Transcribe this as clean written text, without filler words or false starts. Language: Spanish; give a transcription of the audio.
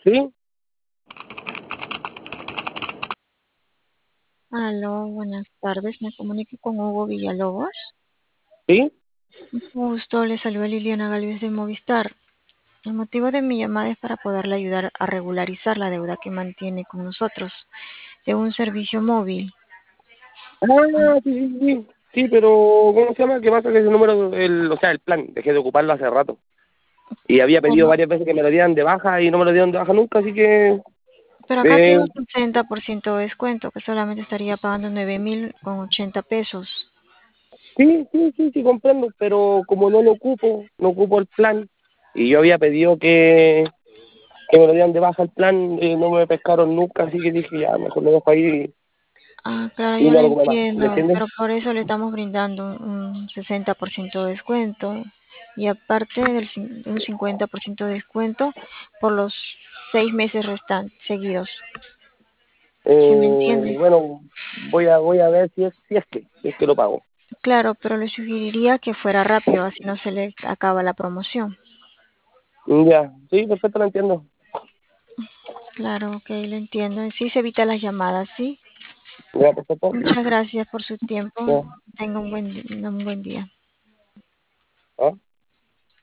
¿Sí? Aló, buenas tardes. Me comunico con Hugo Villalobos. ¿Sí? Justo le saluda Liliana Galvez de Movistar. El motivo de mi llamada es para poderle ayudar a regularizar la deuda que mantiene con nosotros de un servicio móvil. Ah, sí, sí, sí. Sí, pero ¿cómo se llama? ¿Qué pasa? Que ese número, o sea, el plan, dejé de ocuparlo hace rato. Y había pedido Bueno, varias veces que me lo dieran de baja y no me lo dieron de baja nunca, así que... pero acá Eh, tiene un 60% de descuento, que solamente estaría pagando 9.080 pesos. sí, comprendo, pero como no lo ocupo, no ocupo el plan, y yo había pedido que me lo dieran de baja el plan, no me pescaron nunca, así que dije, ya, mejor lo dejo ahí Ah, claro, y yo no lo lo ocupé más. ¿Me entiendo, entiendes? pero por eso le estamos brindando un 60% de descuento y aparte un 50% de descuento por los 6 meses restantes seguidos. ¿Sí me entiende? Bueno, voy a ver si es que lo pago. Claro, pero le sugeriría que fuera rápido, así no se le acaba la promoción. Ya, sí, perfecto, lo entiendo. Claro, ok, lo entiendo. Sí se evita las llamadas, ¿sí? Ya, perfecto. Muchas gracias por su tiempo. Ya. Tenga un buen día. ¿Ah?